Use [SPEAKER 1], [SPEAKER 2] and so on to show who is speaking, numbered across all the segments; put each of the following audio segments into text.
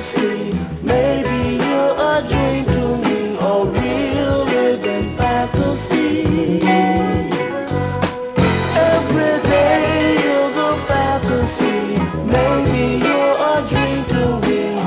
[SPEAKER 1] fantasy. Maybe you're a dream to me, or real living fantasy. Every day is a fantasy. Maybe you're a dream to me.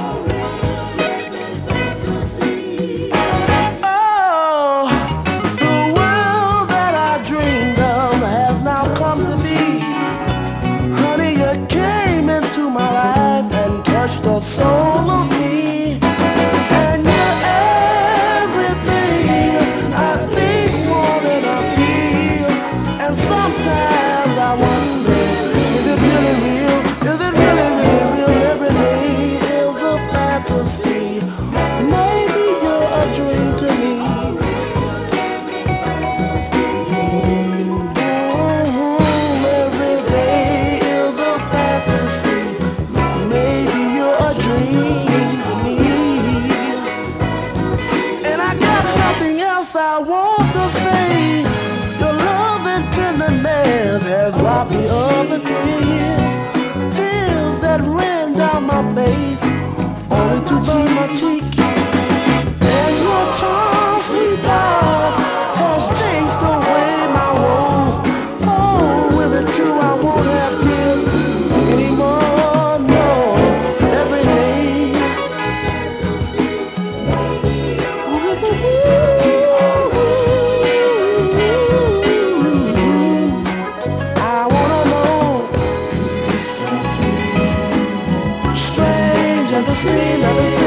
[SPEAKER 1] Oh, the world that I dreamed of has now come to be. Honey, you came into my life and touched the soul of me. And you're everything I think, want, and I feel. And sometimes I wonder, is it really real? Is it really, really real? Every day is a fantasy. Maybe you're a dream to me. Every day is a fantasy. Maybe you're a dream to me. And I got something else I want to say. Your love and tenderness has robbed me of the tears. Tears that ran down my face, only to burn my cheek. And your charm, sweet love, has chased away my woes. Oh, is it true I won't have tears anymore? No, every day. I wanna know, strange as the sea,